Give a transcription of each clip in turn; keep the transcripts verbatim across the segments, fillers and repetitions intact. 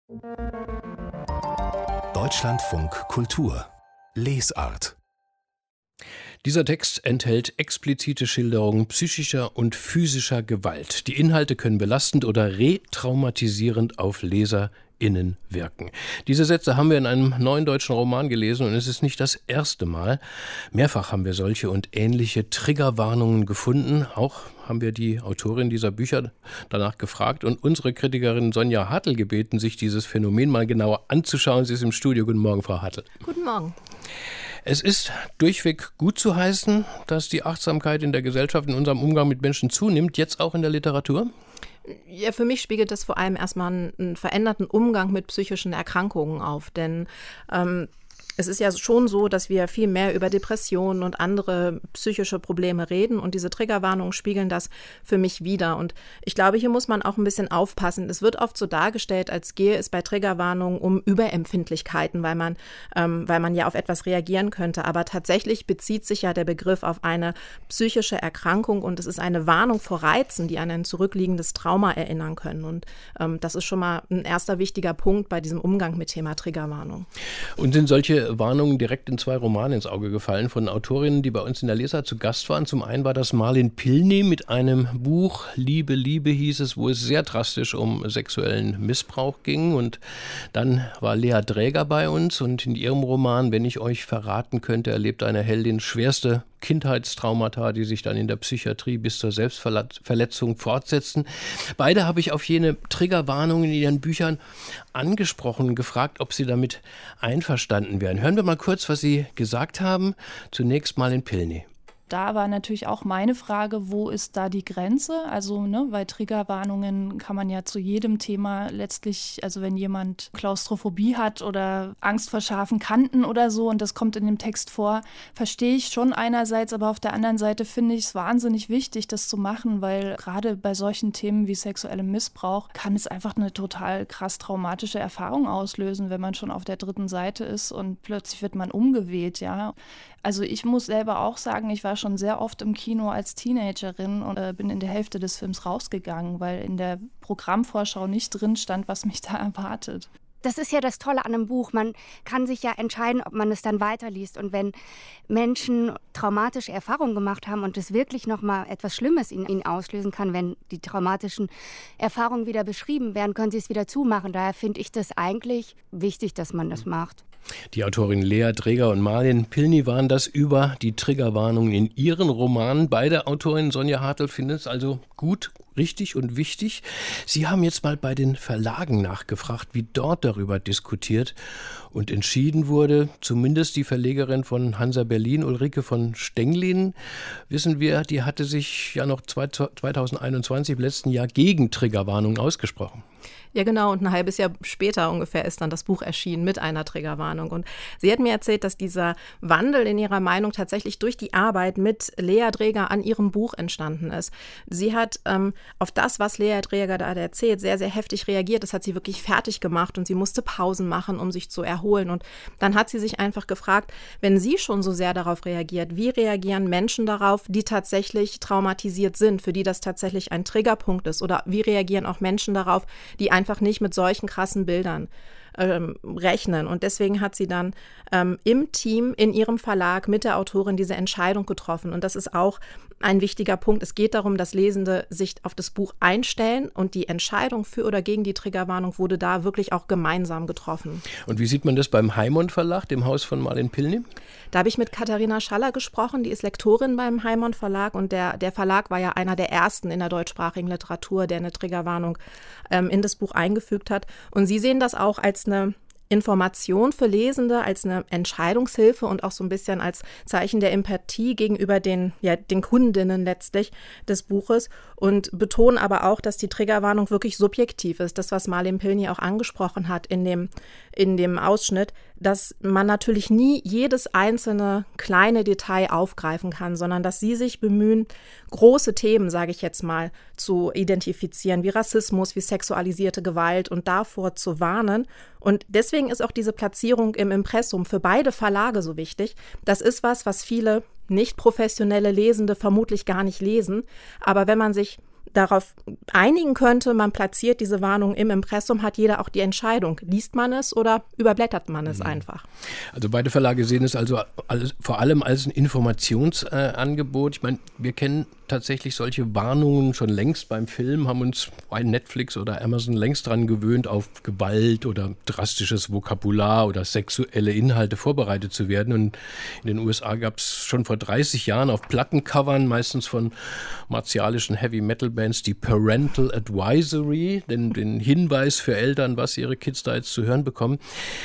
Deutschlandfunk Kultur Lesart. Dieser Text enthält explizite Schilderungen psychischer und physischer Gewalt. Die Inhalte können belastend oder retraumatisierend auf LeserInnen wirken. Diese Sätze haben wir in einem neuen deutschen Roman gelesen und es ist nicht das erste Mal. Mehrfach haben wir solche und ähnliche Triggerwarnungen gefunden. Auch haben wir die Autorin dieser Bücher danach gefragt und unsere Kritikerin Sonja Hartl gebeten, sich dieses Phänomen mal genauer anzuschauen. Sie ist im Studio. Guten Morgen, Frau Hartl. Guten Morgen. Es ist durchweg gut zu heißen, dass die Achtsamkeit in der Gesellschaft, in unserem Umgang mit Menschen zunimmt, jetzt auch in der Literatur? Ja, für mich spiegelt das vor allem erstmal einen, einen veränderten Umgang mit psychischen Erkrankungen auf, denn ähm, es ist ja schon so, dass wir viel mehr über Depressionen und andere psychische Probleme reden und diese Triggerwarnungen spiegeln das für mich wider. Und ich glaube, hier muss man auch ein bisschen aufpassen. Es wird oft so dargestellt, als gehe es bei Triggerwarnungen um Überempfindlichkeiten, weil man, ähm, weil man ja auf etwas reagieren könnte. Aber tatsächlich bezieht sich ja der Begriff auf eine psychische Erkrankung und es ist eine Warnung vor Reizen, die an ein zurückliegendes Trauma erinnern können. Und ähm, das ist schon mal ein erster wichtiger Punkt bei diesem Umgang mit Thema Triggerwarnung. Und sind solche Warnungen direkt in zwei Romane ins Auge gefallen von Autorinnen, die bei uns in der Lesart zu Gast waren. Zum einen war das Marlin Pilny mit einem Buch, Liebe, Liebe hieß es, wo es sehr drastisch um sexuellen Missbrauch ging. Und dann war Lea Dräger bei uns und in ihrem Roman, Wenn ich euch verraten könnte, erlebt eine Heldin schwerste Kindheitstraumata, die sich dann in der Psychiatrie bis zur Selbstverletzung fortsetzen. Beide habe ich auf jene Triggerwarnungen in ihren Büchern angesprochen und gefragt, ob sie damit einverstanden wären. Hören wir mal kurz, was sie gesagt haben. Zunächst mal in Pilny. Da war natürlich auch meine Frage, wo ist da die Grenze? Also, ne, weil Triggerwarnungen kann man ja zu jedem Thema letztlich, also wenn jemand Klaustrophobie hat oder Angst vor scharfen Kanten oder so und das kommt in dem Text vor, verstehe ich schon einerseits, aber auf der anderen Seite finde ich es wahnsinnig wichtig, das zu machen, weil gerade bei solchen Themen wie sexuellem Missbrauch kann es einfach eine total krass traumatische Erfahrung auslösen, wenn man schon auf der dritten Seite ist und plötzlich wird man umgeweht, ja. Also ich muss selber auch sagen, ich war schon sehr oft im Kino als Teenagerin und äh, bin in der Hälfte des Films rausgegangen, weil in der Programmvorschau nicht drin stand, was mich da erwartet. Das ist ja das Tolle an einem Buch. Man kann sich ja entscheiden, ob man es dann weiterliest. Und wenn Menschen traumatische Erfahrungen gemacht haben und es wirklich nochmal etwas Schlimmes in ihnen auslösen kann, wenn die traumatischen Erfahrungen wieder beschrieben werden, können sie es wieder zumachen. Daher finde ich das eigentlich wichtig, dass man das macht. Die Autorin Lea Dräger und Marlin Pilny waren das über die Triggerwarnungen in ihren Romanen. Beide Autorinnen, Sonja Hartl, finden es also gut, richtig und wichtig. Sie haben jetzt mal bei den Verlagen nachgefragt, wie dort darüber diskutiert und entschieden wurde. Zumindest die Verlegerin von Hansa Berlin, Ulrike von Stenglin, wissen wir, die hatte sich ja noch zweitausendeinundzwanzig im letzten Jahr gegen Triggerwarnungen ausgesprochen. Ja, genau. Und ein halbes Jahr später ungefähr ist dann das Buch erschienen mit einer Triggerwarnung. Und sie hat mir erzählt, dass dieser Wandel in ihrer Meinung tatsächlich durch die Arbeit mit Lea Dräger an ihrem Buch entstanden ist. Sie hat ähm, auf das, was Lea Dräger da erzählt, sehr, sehr heftig reagiert. Das hat sie wirklich fertig gemacht und sie musste Pausen machen, um sich zu erholen. Und dann hat sie sich einfach gefragt, wenn sie schon so sehr darauf reagiert, wie reagieren Menschen darauf, die tatsächlich traumatisiert sind, für die das tatsächlich ein Triggerpunkt ist? Oder wie reagieren auch Menschen darauf, die einfach nicht mit solchen krassen Bildern ähm, rechnen. Und deswegen hat sie dann ähm, im Team, in ihrem Verlag mit der Autorin diese Entscheidung getroffen. Und das ist auch ein wichtiger Punkt. Es geht darum, dass Lesende sich auf das Buch einstellen und die Entscheidung für oder gegen die Triggerwarnung wurde da wirklich auch gemeinsam getroffen. Und wie sieht man das beim Heimont Verlag, dem Haus von Marlin Pilny? Da habe ich mit Katharina Schaller gesprochen, die ist Lektorin beim Heimont Verlag und der, der Verlag war ja einer der ersten in der deutschsprachigen Literatur, der eine Triggerwarnung ähm, in das Buch eingefügt hat. Und sie sehen das auch als eine Information für Lesende, als eine Entscheidungshilfe und auch so ein bisschen als Zeichen der Empathie gegenüber den, ja, den Kundinnen letztlich des Buches und betonen aber auch, dass die Triggerwarnung wirklich subjektiv ist. Das, was Marlin Pilny auch angesprochen hat in dem, in dem Ausschnitt, dass man natürlich nie jedes einzelne kleine Detail aufgreifen kann, sondern dass sie sich bemühen, große Themen, sage ich jetzt mal, zu identifizieren, wie Rassismus, wie sexualisierte Gewalt und davor zu warnen. Und deswegen ist auch diese Platzierung im Impressum für beide Verlage so wichtig. Das ist was, was viele nicht professionelle Lesende vermutlich gar nicht lesen. Aber wenn man sich darauf einigen könnte, man platziert diese Warnung im Impressum, hat jeder auch die Entscheidung. Liest man es oder überblättert man es mhm. einfach? Also beide Verlage sehen es also alles, vor allem als ein Informationsangebot. Äh, ich meine, wir kennen tatsächlich solche Warnungen schon längst beim Film, haben uns bei Netflix oder Amazon längst dran gewöhnt, auf Gewalt oder drastisches Vokabular oder sexuelle Inhalte vorbereitet zu werden. Und in den U S A gab es schon vor dreißig Jahren auf Plattencovern, meistens von martialischen Heavy-Metal-Bands, die Parental Advisory, den, den Hinweis für Eltern, was ihre Kids da jetzt zu hören bekommen.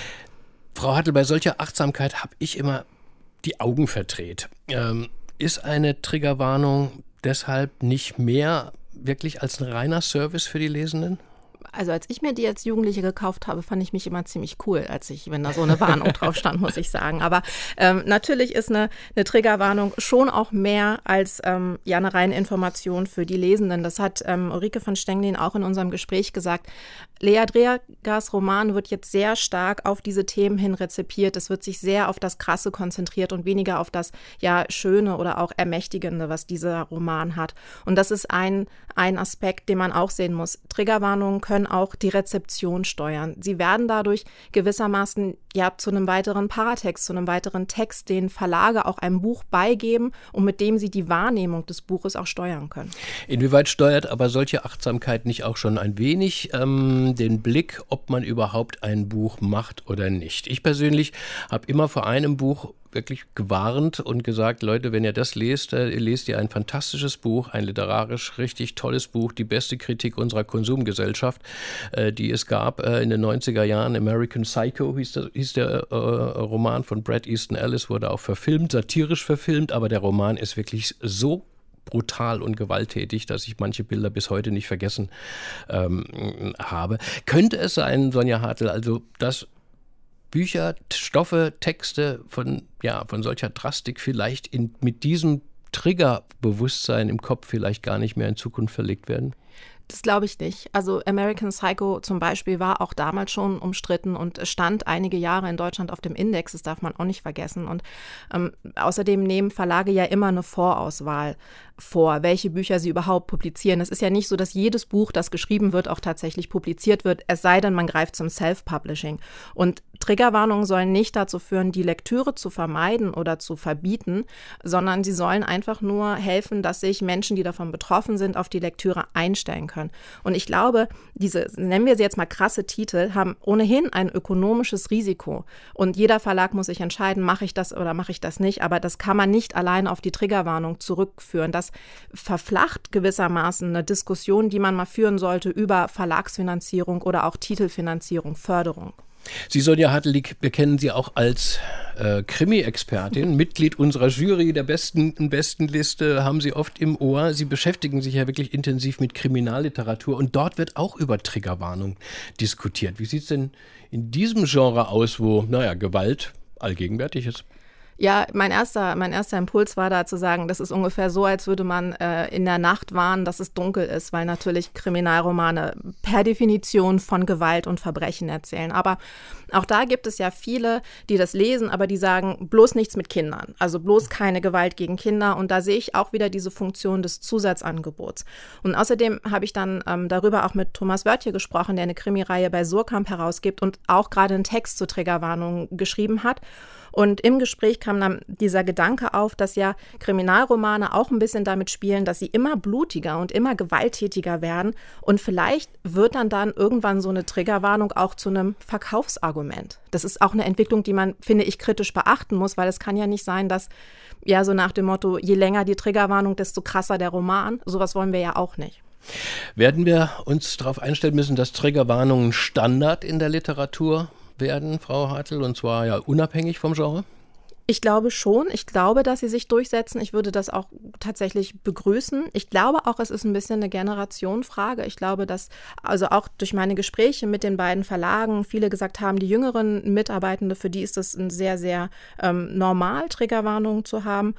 Frau Hartl, bei solcher Achtsamkeit habe ich immer die Augen verdreht. Ähm, ist eine Triggerwarnung deshalb nicht mehr wirklich als ein reiner Service für die Lesenden? Also als ich mir die als Jugendliche gekauft habe, fand ich mich immer ziemlich cool, als ich, wenn da so eine Warnung drauf stand, muss ich sagen. Aber ähm, natürlich ist eine, eine Triggerwarnung schon auch mehr als ähm, ja eine reine Information für die Lesenden. Das hat ähm, Ulrike von Stenglin auch in unserem Gespräch gesagt. Lea Dregers Roman wird jetzt sehr stark auf diese Themen hin rezipiert. Es wird sich sehr auf das Krasse konzentriert und weniger auf das ja Schöne oder auch Ermächtigende, was dieser Roman hat. Und das ist ein, ein Aspekt, den man auch sehen muss. Triggerwarnungen können auch die Rezeption steuern. Sie werden dadurch gewissermaßen ja zu einem weiteren Paratext, zu einem weiteren Text, den Verlage auch einem Buch beigeben und mit dem sie die Wahrnehmung des Buches auch steuern können. Inwieweit steuert aber solche Achtsamkeit nicht auch schon ein wenig ähm, den Blick, ob man überhaupt ein Buch macht oder nicht? Ich persönlich habe immer vor einem Buch wirklich gewarnt und gesagt, Leute, wenn ihr das lest, äh, ihr lest ihr ein fantastisches Buch, ein literarisch richtig tolles Buch, die beste Kritik unserer Konsumgesellschaft, äh, die es gab äh, in den neunziger Jahren. American Psycho hieß der, hieß der äh, Roman von Bret Easton Ellis, wurde auch verfilmt, satirisch verfilmt, aber der Roman ist wirklich so brutal und gewalttätig, dass ich manche Bilder bis heute nicht vergessen ähm, habe. Könnte es sein, Sonja Hartl, also dass Bücher, Stoffe, Texte von, ja, von solcher Drastik vielleicht in, mit diesem Triggerbewusstsein im Kopf vielleicht gar nicht mehr in Zukunft verlegt werden? Das glaube ich nicht. Also American Psycho zum Beispiel war auch damals schon umstritten und stand einige Jahre in Deutschland auf dem Index, das darf man auch nicht vergessen. Und ähm, außerdem nehmen Verlage ja immer eine Vorauswahl vor, welche Bücher sie überhaupt publizieren. Es ist ja nicht so, dass jedes Buch, das geschrieben wird, auch tatsächlich publiziert wird, es sei denn, man greift zum Self-Publishing. Und Triggerwarnungen sollen nicht dazu führen, die Lektüre zu vermeiden oder zu verbieten, sondern sie sollen einfach nur helfen, dass sich Menschen, die davon betroffen sind, auf die Lektüre einstellen können. Und ich glaube, diese, nennen wir sie jetzt mal krasse Titel, haben ohnehin ein ökonomisches Risiko. Und jeder Verlag muss sich entscheiden, mache ich das oder mache ich das nicht. Aber das kann man nicht allein auf die Triggerwarnung zurückführen. Das verflacht gewissermaßen eine Diskussion, die man mal führen sollte über Verlagsfinanzierung oder auch Titelfinanzierung, Förderung. Sie, Sonja Hartl, wir kennen Sie auch als äh, Krimi-Expertin, Mitglied unserer Jury der besten, besten Liste, haben Sie oft im Ohr. Sie beschäftigen sich ja wirklich intensiv mit Kriminalliteratur und dort wird auch über Triggerwarnung diskutiert. Wie sieht es denn in diesem Genre aus, wo, naja, Gewalt allgegenwärtig ist? Ja, mein erster, mein erster Impuls war da zu sagen, das ist ungefähr so, als würde man äh, in der Nacht warnen, dass es dunkel ist, weil natürlich Kriminalromane per Definition von Gewalt und Verbrechen erzählen. Aber auch da gibt es ja viele, die das lesen, aber die sagen, bloß nichts mit Kindern, also bloß keine Gewalt gegen Kinder. Und da sehe ich auch wieder diese Funktion des Zusatzangebots. Und außerdem habe ich dann ähm, darüber auch mit Thomas Wörtje gesprochen, der eine Krimireihe bei Surkamp herausgibt und auch gerade einen Text zur Triggerwarnung geschrieben hat. Und im Gespräch kam dann dieser Gedanke auf, dass ja Kriminalromane auch ein bisschen damit spielen, dass sie immer blutiger und immer gewalttätiger werden. Und vielleicht wird dann dann irgendwann so eine Triggerwarnung auch zu einem Verkaufsargument. Das ist auch eine Entwicklung, die man, finde ich, kritisch beachten muss, weil es kann ja nicht sein, dass ja so nach dem Motto, je länger die Triggerwarnung, desto krasser der Roman. Sowas wollen wir ja auch nicht. Werden wir uns darauf einstellen müssen, dass Triggerwarnungen Standard in der Literatur werden, Frau Hartl, und zwar ja unabhängig vom Genre? Ich glaube schon. Ich glaube, dass sie sich durchsetzen. Ich würde das auch tatsächlich begrüßen. Ich glaube auch, es ist ein bisschen eine Generationenfrage. Ich glaube, dass also auch durch meine Gespräche mit den beiden Verlagen viele gesagt haben, die jüngeren Mitarbeitende, für die ist es ein sehr, sehr ähm, normal, Triggerwarnungen zu haben.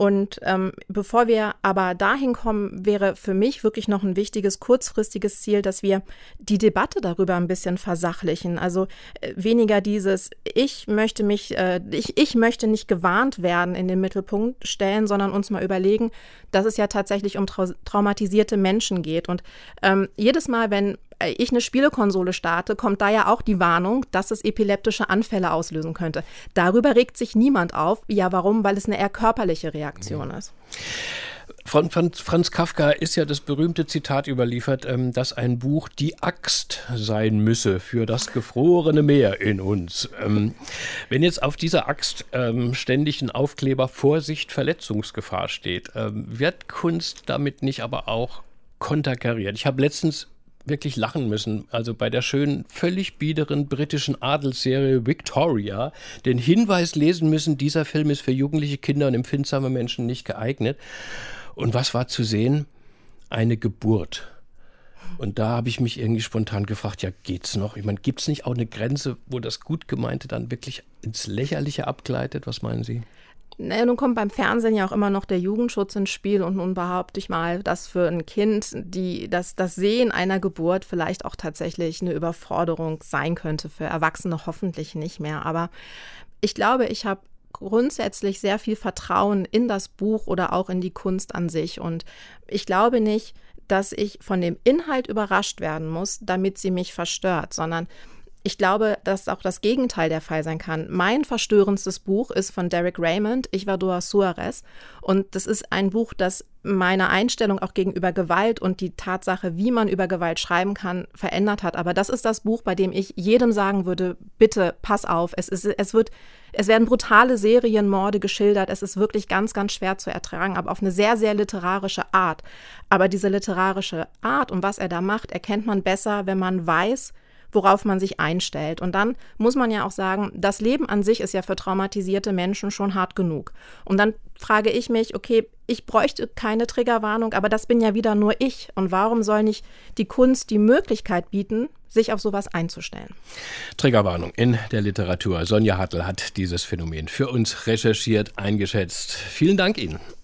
Und ähm, bevor wir aber dahin kommen, wäre für mich wirklich noch ein wichtiges kurzfristiges Ziel, dass wir die Debatte darüber ein bisschen versachlichen. Also äh, weniger dieses, ich möchte mich, äh, ich, ich möchte nicht gewarnt werden, in den Mittelpunkt stellen, sondern uns mal überlegen, dass es ja tatsächlich um trau- traumatisierte Menschen geht. Und ähm, jedes Mal, wenn ich eine Spielekonsole starte, kommt da ja auch die Warnung, dass es epileptische Anfälle auslösen könnte. Darüber regt sich niemand auf. Ja, warum? Weil es eine eher körperliche Reaktion ist. Von Franz, Franz Kafka ist ja das berühmte Zitat überliefert, dass ein Buch die Axt sein müsse für das gefrorene Meer in uns. Wenn jetzt auf dieser Axt ständig ein Aufkleber Vorsicht, Verletzungsgefahr steht, wird Kunst damit nicht aber auch konterkariert? Ich habe letztens wirklich lachen müssen, also bei der schönen, völlig biederen britischen Adelsserie Victoria, den Hinweis lesen müssen, dieser Film ist für jugendliche Kinder und empfindsame Menschen nicht geeignet. Und was war zu sehen? Eine Geburt. Und da habe ich mich irgendwie spontan gefragt, ja, geht's noch? Ich meine, gibt es nicht auch eine Grenze, wo das gut Gemeinte dann wirklich ins Lächerliche abgleitet? Was meinen Sie? Naja, nun kommt beim Fernsehen ja auch immer noch der Jugendschutz ins Spiel und nun behaupte ich mal, dass für ein Kind die, das, das Sehen einer Geburt vielleicht auch tatsächlich eine Überforderung sein könnte, für Erwachsene hoffentlich nicht mehr. Aber ich glaube, ich habe grundsätzlich sehr viel Vertrauen in das Buch oder auch in die Kunst an sich. Und ich glaube nicht, dass ich von dem Inhalt überrascht werden muss, damit sie mich verstört, sondern ich glaube, dass auch das Gegenteil der Fall sein kann. Mein verstörendstes Buch ist von Derek Raymond, Isidora Suarez. Und das ist ein Buch, das meine Einstellung auch gegenüber Gewalt und die Tatsache, wie man über Gewalt schreiben kann, verändert hat. Aber das ist das Buch, bei dem ich jedem sagen würde, bitte pass auf. Es ist, es wird, es werden brutale Serienmorde geschildert. Es ist wirklich ganz, ganz schwer zu ertragen, aber auf eine sehr, sehr literarische Art. Aber diese literarische Art und was er da macht, erkennt man besser, wenn man weiß, worauf man sich einstellt. Und dann muss man ja auch sagen, das Leben an sich ist ja für traumatisierte Menschen schon hart genug. Und dann frage ich mich, okay, ich bräuchte keine Triggerwarnung, aber das bin ja wieder nur ich. Und warum soll nicht die Kunst die Möglichkeit bieten, sich auf sowas einzustellen? Triggerwarnung in der Literatur. Sonja Hartl hat dieses Phänomen für uns recherchiert, eingeschätzt. Vielen Dank Ihnen.